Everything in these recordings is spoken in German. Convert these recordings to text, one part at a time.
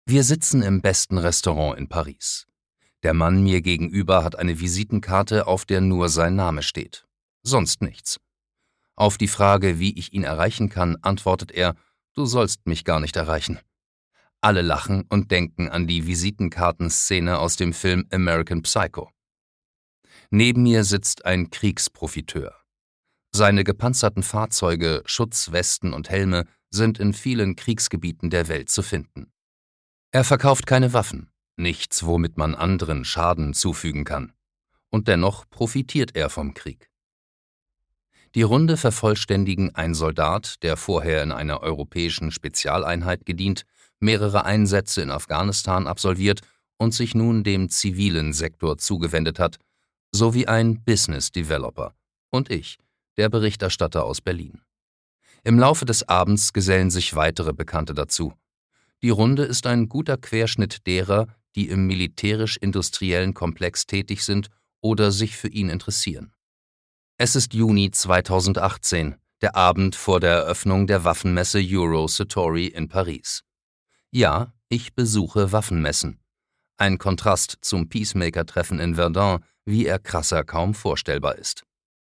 Wir sitzen im besten Restaurant in Paris. Der Mann mir gegenüber hat eine Visitenkarte, auf der nur sein Name steht. Sonst nichts. Auf die Frage, wie ich ihn erreichen kann, antwortet er: »Du sollst mich gar nicht erreichen.« Alle lachen und denken an die Visitenkartenszene aus dem Film American Psycho. Neben mir sitzt ein Kriegsprofiteur. Seine gepanzerten Fahrzeuge, Schutzwesten und Helme sind in vielen Kriegsgebieten der Welt zu finden. Er verkauft keine Waffen, nichts, womit man anderen Schaden zufügen kann. Und dennoch profitiert er vom Krieg. Die Runde vervollständigen ein Soldat, der vorher in einer europäischen Spezialeinheit gedient, mehrere Einsätze in Afghanistan absolviert und sich nun dem zivilen Sektor zugewendet hat, sowie ein Business Developer und ich, der Berichterstatter aus Berlin. Im Laufe des Abends gesellen sich weitere Bekannte dazu. Die Runde ist ein guter Querschnitt derer, die im militärisch-industriellen Komplex tätig sind oder sich für ihn interessieren. Es ist Juni 2018, der Abend vor der Eröffnung der Waffenmesse Euro-Satori in Paris. Ja, ich besuche Waffenmessen. Ein Kontrast zum Peacemaker-Treffen in Verdun, wie er krasser kaum vorstellbar ist.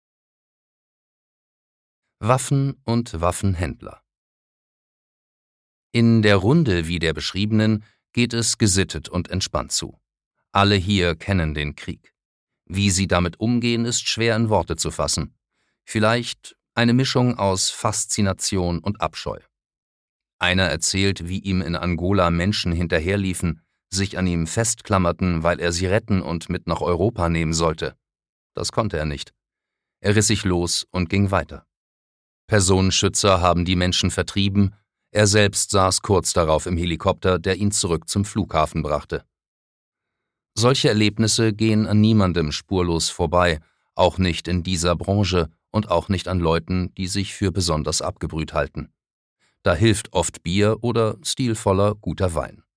Waffen und Waffenhändler. In der Runde wie der beschriebenen geht es gesittet und entspannt zu. Alle hier kennen den Krieg. Wie sie damit umgehen, ist schwer in Worte zu fassen. Vielleicht eine Mischung aus Faszination und Abscheu. Einer erzählt, wie ihm in Angola Menschen hinterherliefen, sich an ihm festklammerten, weil er sie retten und mit nach Europa nehmen sollte. Das konnte er nicht. Er riss sich los und ging weiter. Personenschützer haben die Menschen vertrieben, er selbst saß kurz darauf im Helikopter, der ihn zurück zum Flughafen brachte. Solche Erlebnisse gehen an niemandem spurlos vorbei, auch nicht in dieser Branche und auch nicht an Leuten, die sich für besonders abgebrüht halten. Da hilft oft Bier oder stilvoller guter Wein.